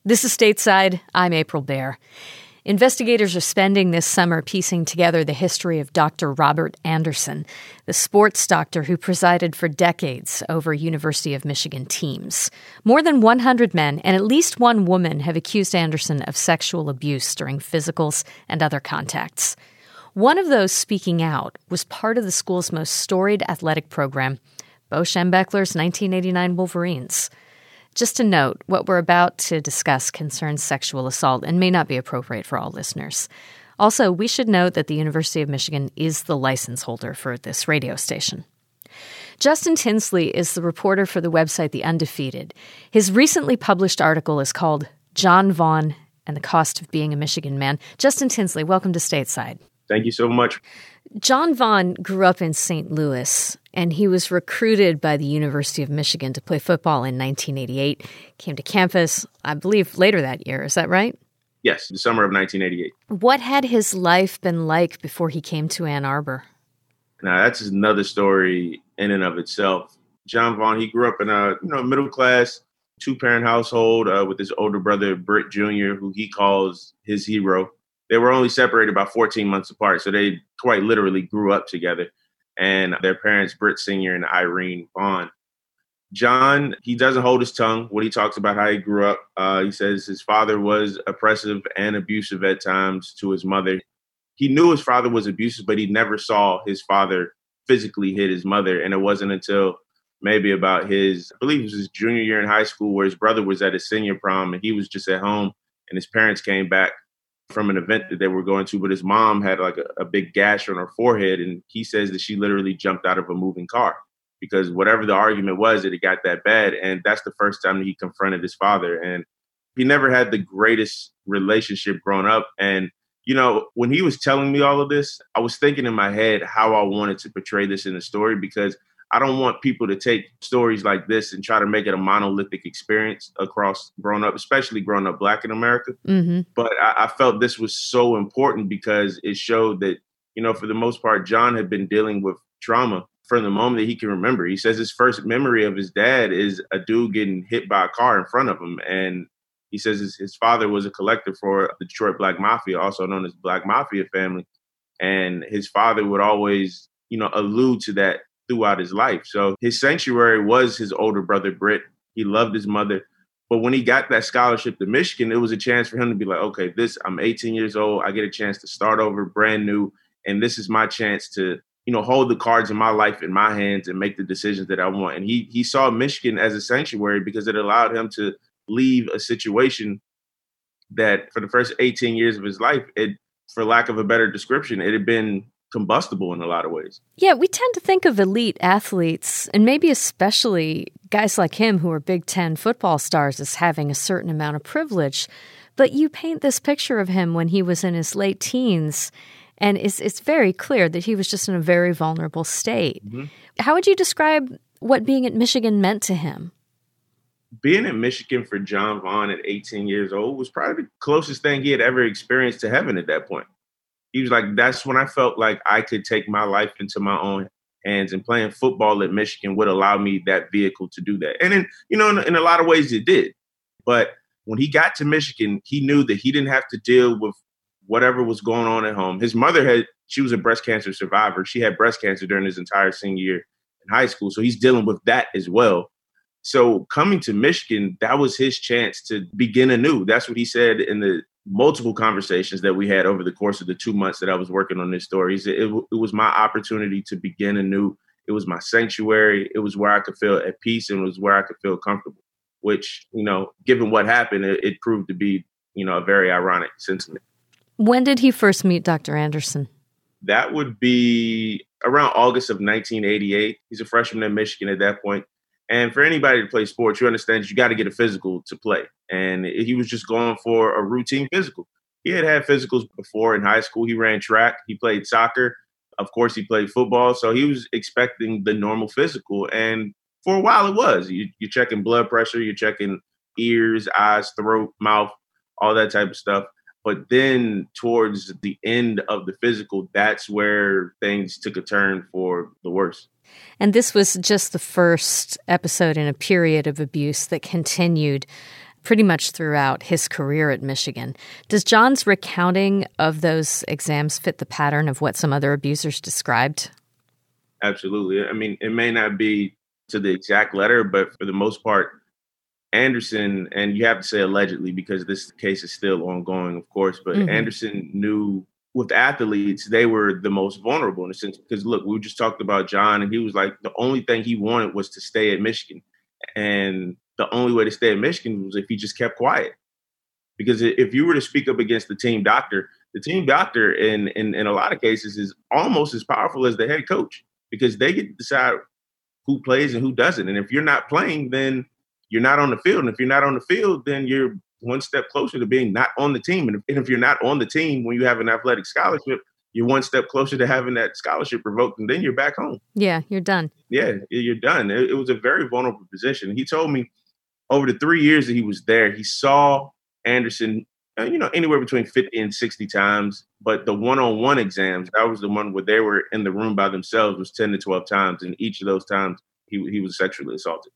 This is Stateside. I'm April Baer. Investigators are spending this summer piecing together the history of Dr. Robert Anderson, the sports doctor who presided for decades over University of Michigan teams. More than 100 men and at least one woman have accused Anderson of sexual abuse during physicals and other contacts. One of those speaking out was part of the school's most storied athletic program, Bo Schembechler's 1989 Wolverines. Just to note, what we're about to discuss concerns sexual assault and may not be appropriate for all listeners. Also, we should note that the University of Michigan is the license holder for this radio station. Justin Tinsley is the reporter for the website The Undefeated. His recently published article is called John Vaughn and the Cost of Being a Michigan Man. Justin Tinsley, welcome to Stateside. Thank you so much. John Vaughn grew up in St. Louis, and he was recruited by the University of Michigan to play football in 1988. Came to campus, I believe, later that year. Is that right? Yes, the summer of 1988. What had his life been like before he came to Ann Arbor? Now, that's another story in and of itself. John Vaughn, he grew up in a middle-class, two-parent household with his older brother, Britt Jr., who he calls his hero. They were only separated about 14 months apart, so they quite literally grew up together. And their parents, Britt Sr. and Irene Vaughn. John, he doesn't hold his tongue when he talks about how he grew up. He says his father was oppressive and abusive at times to his mother. He knew his father was abusive, but he never saw his father physically hit his mother. And it wasn't until maybe about his junior year in high school where his brother was at his senior prom and he was just at home and his parents came back from an event that they were going to, but his mom had like a big gash on her forehead. And he says that she literally jumped out of a moving car because whatever the argument was, that it got that bad. And that's the first time that he confronted his father. And he never had the greatest relationship growing up. And, when he was telling me all of this, I was thinking in my head how I wanted to portray this in the story, because I don't want people to take stories like this and try to make it a monolithic experience across growing up, especially growing up Black in America. Mm-hmm. But I felt this was so important because it showed that, for the most part, John had been dealing with trauma from the moment that he can remember. He says his first memory of his dad is a dude getting hit by a car in front of him. And he says his father was a collector for the Detroit Black Mafia, also known as Black Mafia family. And his father would always, allude to that throughout his life. So his sanctuary was his older brother, Britt. He loved his mother. But when he got that scholarship to Michigan, it was a chance for him to be like, okay, I'm 18 years old. I get a chance to start over brand new. And this is my chance to, hold the cards in my life in my hands and make the decisions that I want. And he saw Michigan as a sanctuary because it allowed him to leave a situation that for the first 18 years of his life, for lack of a better description, it had been combustible in a lot of ways. Yeah, we tend to think of elite athletes, and maybe especially guys like him who are Big Ten football stars, as having a certain amount of privilege. But you paint this picture of him when he was in his late teens, and it's very clear that he was just in a very vulnerable state. Mm-hmm. How would you describe what being at Michigan meant to him? Being at Michigan for John Vaughn at 18 years old was probably the closest thing he had ever experienced to heaven at that point. He was like, that's when I felt like I could take my life into my own hands, and playing football at Michigan would allow me that vehicle to do that. And then, in a lot of ways it did. But when he got to Michigan, he knew that he didn't have to deal with whatever was going on at home. His mother she was a breast cancer survivor. She had breast cancer during his entire senior year in high school. So he's dealing with that as well. So coming to Michigan, that was his chance to begin anew. That's what he said in the multiple conversations that we had over the course of the 2 months that I was working on this story. It was my opportunity to begin anew. It was my sanctuary. It was where I could feel at peace, and it was where I could feel comfortable, which, given what happened, it proved to be, a very ironic sentiment. When did he first meet Dr. Anderson? That would be around August of 1988. He's a freshman in Michigan at that point. And for anybody to play sports, you understand that you got to get a physical to play. And he was just going for a routine physical. He had physicals before in high school. He ran track. He played soccer. Of course, he played football. So he was expecting the normal physical. And for a while it was. You're checking blood pressure. You're checking ears, eyes, throat, mouth, all that type of stuff. But then towards the end of the physical, that's where things took a turn for the worse. And this was just the first episode in a period of abuse that continued pretty much throughout his career at Michigan. Does John's recounting of those exams fit the pattern of what some other abusers described? Absolutely. I mean, it may not be to the exact letter, but for the most part, Anderson, and you have to say allegedly because this case is still ongoing, of course, but Anderson knew with athletes, they were the most vulnerable in a sense. Because look, we just talked about John, and he was like, the only thing he wanted was to stay at Michigan. And the only way to stay at Michigan was if he just kept quiet. Because if you were to speak up against the team doctor in a lot of cases is almost as powerful as the head coach because they get to decide who plays and who doesn't. And if you're not playing, then you're not on the field. And if you're not on the field, then you're one step closer to being not on the team. And if you're not on the team when you have an athletic scholarship, you're one step closer to having that scholarship revoked, and then you're back home. Yeah, you're done. Yeah, you're done. It was a very vulnerable position. He told me over the 3 years that he was there, he saw Anderson, anywhere between 50 and 60 times. But the one-on-one exams, that was the one where they were in the room by themselves, was 10 to 12 times. And each of those times, he was sexually assaulted.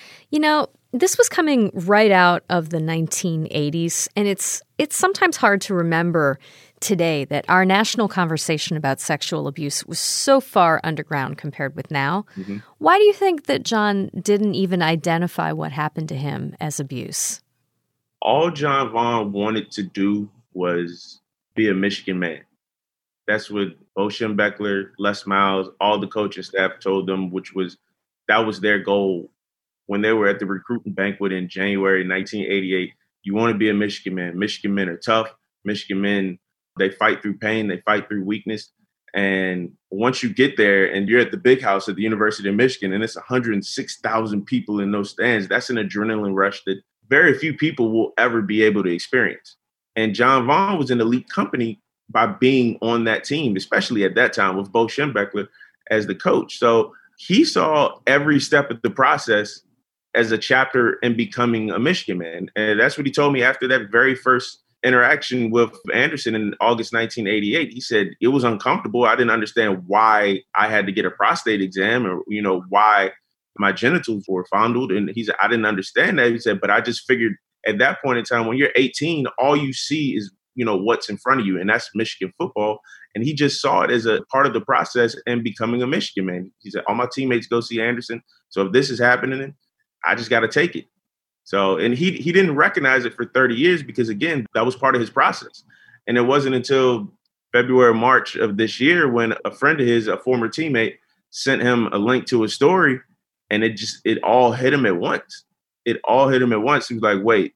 This was coming right out of the 1980s, and it's sometimes hard to remember today that our national conversation about sexual abuse was so far underground compared with now. Mm-hmm. Why do you think that John didn't even identify what happened to him as abuse? All John Vaughn wanted to do was be a Michigan man. That's what Bo Schembechler, Les Miles, all the coaching staff told them, that was their goal. When they were at the recruiting banquet in January 1988, you want to be a Michigan man. Michigan men are tough. Michigan men, they fight through pain. They fight through weakness. And once you get there and you're at the big house at the University of Michigan and it's 106,000 people in those stands, that's an adrenaline rush that very few people will ever be able to experience. And John Vaughn was in elite company by being on that team, especially at that time with Bo Schembechler as the coach. So he saw every step of the process as a chapter in becoming a Michigan man. And that's what he told me after that very first interaction with Anderson in August 1988. He said it was uncomfortable. I didn't understand why I had to get a prostate exam or, why my genitals were fondled. And he said, I didn't understand that. He said, but I just figured at that point in time, when you're 18, all you see is, what's in front of you. And that's Michigan football. And he just saw it as a part of the process and becoming a Michigan man. He said, all my teammates go see Anderson. So if this is happening, I just got to take it. So, and he didn't recognize it for 30 years because, again, that was part of his process. And it wasn't until February, March of this year when a friend of his, a former teammate, sent him a link to a story, and it all hit him at once. It all hit him at once. He was like, wait,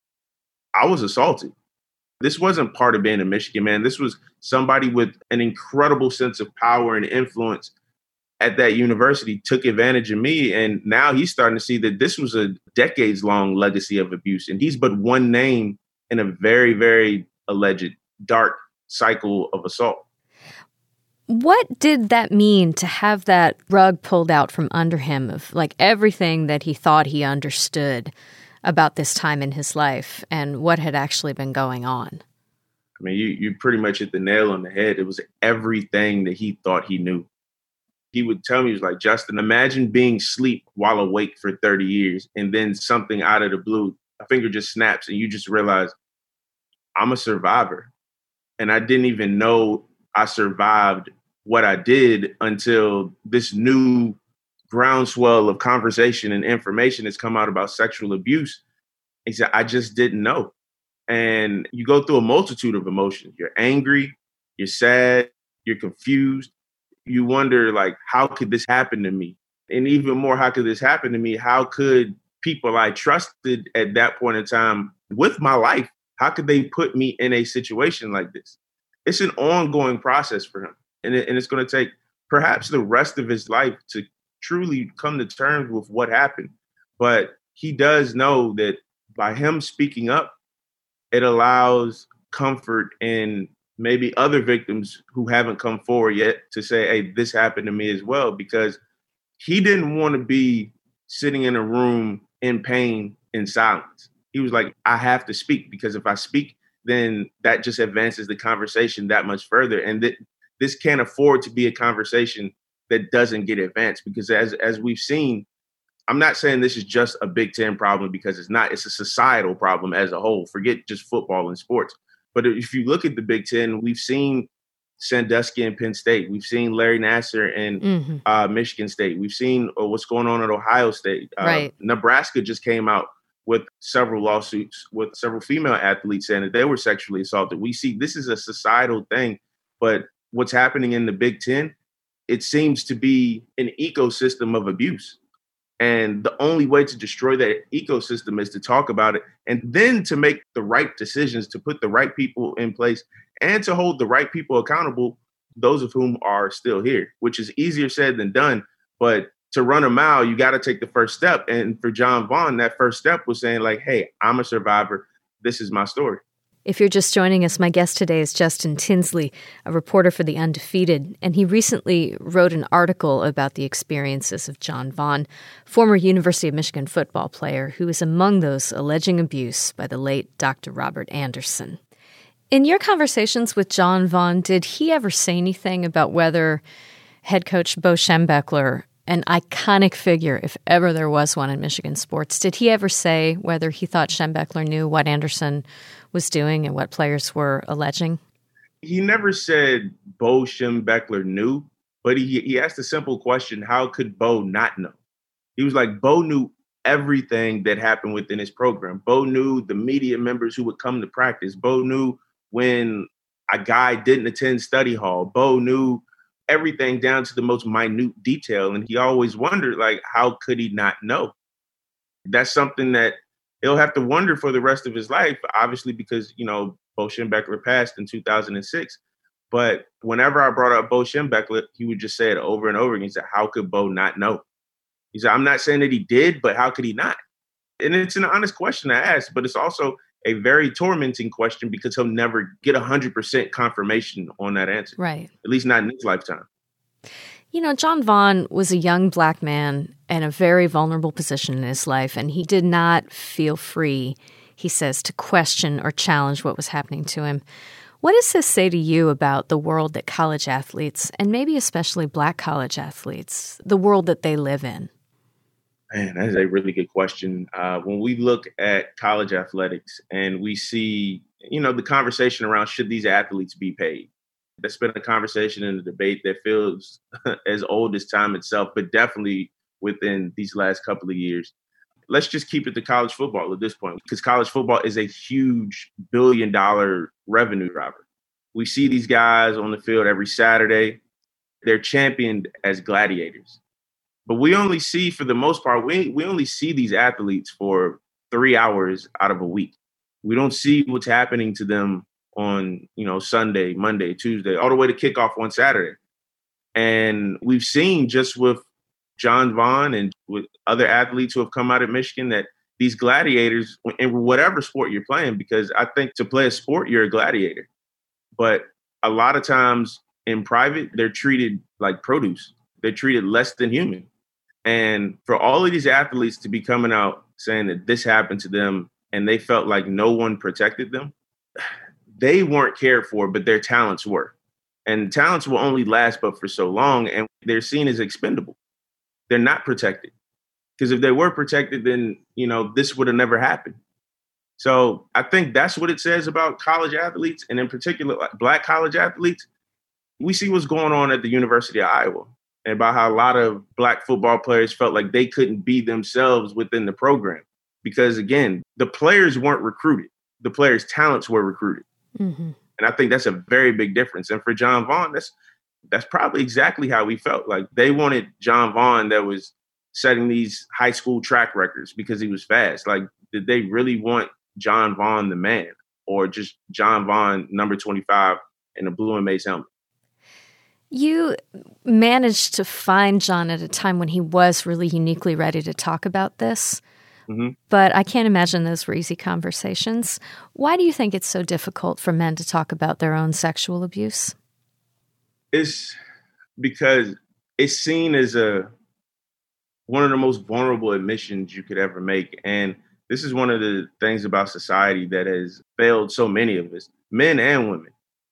I was assaulted. This wasn't part of being a Michigan man. This was somebody with an incredible sense of power and influence at that university took advantage of me. And now he's starting to see that this was a decades-long legacy of abuse. And he's but one name in a very, very alleged dark cycle of assault. What did that mean to have that rug pulled out from under him of like everything that he thought he understood about this time in his life and what had actually been going on? I mean, you pretty much hit the nail on the head. It was everything that he thought he knew. He would tell me, he was like, Justin, imagine being asleep while awake for 30 years and then something out of the blue, a finger just snaps and you just realize I'm a survivor. And I didn't even know I survived what I did until this new groundswell of conversation and information has come out about sexual abuse. He said, I just didn't know. And you go through a multitude of emotions. You're angry, you're sad, you're confused. You wonder, like, how could this happen to me? And even more, how could this happen to me? How could people I trusted at that point in time with my life, how could they put me in a situation like this? It's an ongoing process for him. And it's going to take perhaps the rest of his life to truly come to terms with what happened. But he does know that by him speaking up, it allows comfort in maybe other victims who haven't come forward yet to say, hey, this happened to me as well, because he didn't want to be sitting in a room in pain in silence. He was like, I have to speak, because if I speak, then that just advances the conversation that much further. And this can't afford to be a conversation that doesn't get advanced, because as we've seen, I'm not saying this is just a Big Ten problem, because it's not. It's a societal problem as a whole. Forget just football and sports. But if you look at the Big Ten, we've seen Sandusky in Penn State. We've seen Larry Nassar in Michigan State. We've seen what's going on at Ohio State. Right. Nebraska just came out with several lawsuits with several female athletes saying that they were sexually assaulted. We see this is a societal thing, but what's happening in the Big Ten, it seems to be an ecosystem of abuse. And the only way to destroy that ecosystem is to talk about it, and then to make the right decisions, to put the right people in place, and to hold the right people accountable, those of whom are still here, which is easier said than done. But to run a mile, you got to take the first step. And for John Vaughn, that first step was saying, like, hey, I'm a survivor. This is my story. If you're just joining us, my guest today is Justin Tinsley, a reporter for The Undefeated, and he recently wrote an article about the experiences of John Vaughn, former University of Michigan football player who was among those alleging abuse by the late Dr. Robert Anderson. In your conversations with John Vaughn, did he ever say anything about whether head coach Bo Schembechler, an iconic figure, if ever there was one in Michigan sports, did he ever say whether he thought Schembechler knew what Anderson was doing and what players were alleging? He never said Bo Schembechler knew, but he asked a simple question: how could Bo not know? He was like, Bo knew everything that happened within his program. Bo knew the media members who would come to practice. Bo knew when a guy didn't attend study hall. Bo knew everything down to the most minute detail. And he always wondered, like, how could he not know? That's something that he'll have to wonder for the rest of his life, obviously, because, you know, Bo Schembechler passed in 2006. But whenever I brought up Bo Schembechler, he would just say it over and over again. He said, how could Bo not know? He said, I'm not saying that he did, but how could he not? And it's an honest question to ask, but it's also a very tormenting question because he'll never get 100% confirmation on that answer. Right. At least not in his lifetime. You know, John Vaughn was a young black man in a very vulnerable position in his life, and he did not feel free, he says, to question or challenge what was happening to him. What does this say to you about the world that college athletes, and maybe especially black college athletes, the world that they live in? Man, that is a really good question. When we look at college athletics and we see, you know, the conversation around should these athletes be paid? That's been a conversation and a debate that feels as old as time itself, but definitely within these last couple of years. Let's just keep it to college football at this point, because college football is a huge billion-dollar revenue driver. We see these guys on the field every Saturday. They're championed as gladiators. But we only see, for the most part, we only see these athletes for 3 hours out of a week. We don't see what's happening to them on, you know, Sunday, Monday, Tuesday, all the way to kickoff on Saturday. And we've seen just with John Vaughn and with other athletes who have come out of Michigan that these gladiators, in whatever sport you're playing, because I think to play a sport, you're a gladiator. But a lot of times in private, they're treated like produce. They're treated less than human. And for all of these athletes to be coming out saying that this happened to them and they felt like no one protected them, they weren't cared for, but their talents were. And talents will only last but for so long, and they're seen as expendable. They're not protected. Because if they were protected, then, you know, this would have never happened. So I think that's what it says about college athletes, and in particular, like black college athletes. We see what's going on at the University of Iowa, and about how a lot of black football players felt like they couldn't be themselves within the program. Because, again, the players weren't recruited. The players' talents were recruited. Mm-hmm. And I think that's a very big difference. And for John Vaughn, that's probably exactly how he felt. Like they wanted John Vaughn that was setting these high school track records because he was fast. Like, did they really want John Vaughn the man, or just John Vaughn, number 25, in a blue and maize helmet? You managed to find John at a time when he was really uniquely ready to talk about this. Mm-hmm. But I can't imagine those were easy conversations. Why do you think it's so difficult for men to talk about their own sexual abuse? It's because it's seen as one of the most vulnerable admissions you could ever make. And this is one of the things about society that has failed so many of us, men and women.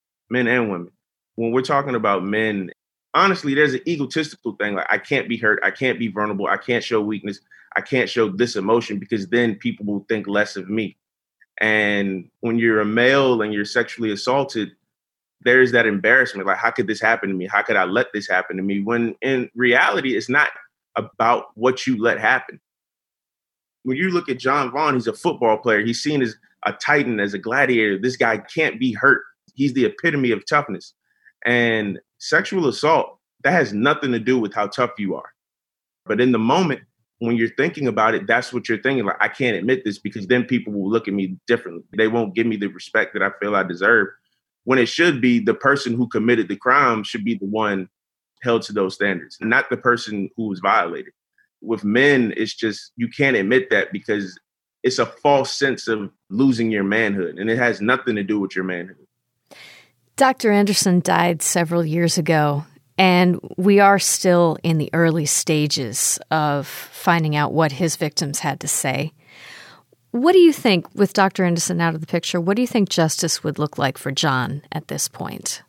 When we're talking about men, honestly, there's an egotistical thing. Like, I can't be hurt. I can't be vulnerable. I can't show weakness. I can't show this emotion because then people will think less of me. And when you're a male and you're sexually assaulted, there's that embarrassment. Like, how could this happen to me? How could I let this happen to me? When in reality, it's not about what you let happen. When you look at John Vaughn, he's a football player. He's seen as a titan, as a gladiator. This guy can't be hurt. He's the epitome of toughness. And sexual assault, that has nothing to do with how tough you are. But in the moment, when you're thinking about it, that's what you're thinking. Like, I can't admit this because then people will look at me differently. They won't give me the respect that I feel I deserve. When it should be the person who committed the crime should be the one held to those standards, not the person who was violated. With men, it's just, you can't admit that because it's a false sense of losing your manhood, and it has nothing to do with your manhood. Dr. Anderson died several years ago, and we are still in the early stages of finding out what his victims had to say. What do you think, with Dr. Anderson out of the picture, what do you think justice would look like for John at this point?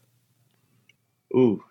Ooh,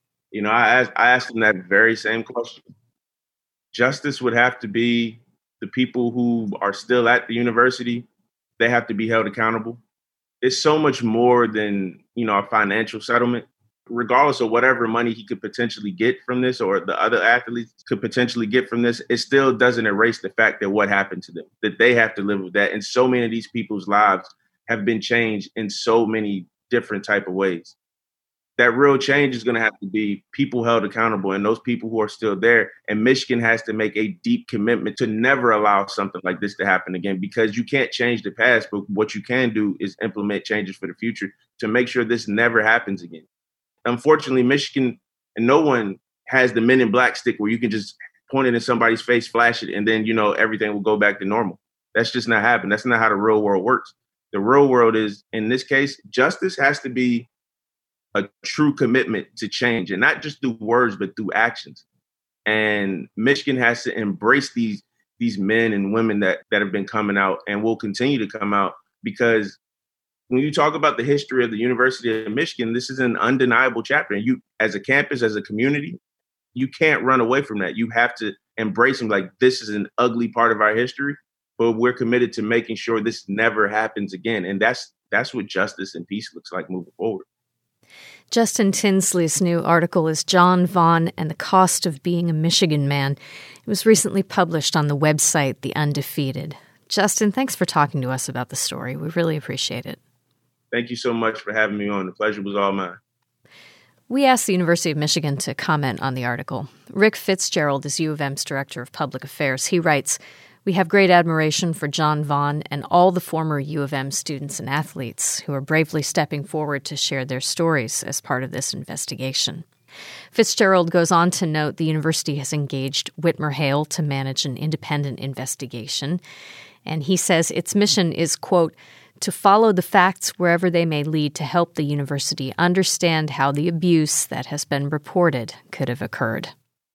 I asked him that very same question. Justice would have to be the people who are still at the university. They have to be held accountable. It's so much more than, a financial settlement. Regardless of whatever money he could potentially get from this or the other athletes could potentially get from this, it still doesn't erase the fact that what happened to them, that they have to live with that. And so many of these people's lives have been changed in so many different type of ways. That real change is going to have to be people held accountable and those people who are still there. And Michigan has to make a deep commitment to never allow something like this to happen again, because you can't change the past, but what you can do is implement changes for the future to make sure this never happens again. Unfortunately, Michigan and no one has the Men in Black stick where you can just point it in somebody's face, flash it, and then, everything will go back to normal. That's just not happening. That's not how the real world works. The real world is, in this case, justice has to be a true commitment to change, and not just through words, but through actions. And Michigan has to embrace these men and women that have been coming out and will continue to come out, because when you talk about the history of the University of Michigan, this is an undeniable chapter. And you, as a campus, as a community, you can't run away from that. You have to embrace them. Like, this is an ugly part of our history, but we're committed to making sure this never happens again. And that's what justice and peace looks like moving forward. Justin Tinsley's new article is John Vaughn and the Cost of Being a Michigan Man. It was recently published on the website The Undefeated. Justin, thanks for talking to us about the story. We really appreciate it. Thank you so much for having me on. The pleasure was all mine. We asked the University of Michigan to comment on the article. Rick Fitzgerald is U of M's Director of Public Affairs. He writes, "We have great admiration for John Vaughn and all the former U of M students and athletes who are bravely stepping forward to share their stories as part of this investigation." Fitzgerald goes on to note the university has engaged Whitmer-Hale to manage an independent investigation. And he says its mission is, quote, to follow the facts wherever they may lead to help the university understand how the abuse that has been reported could have occurred.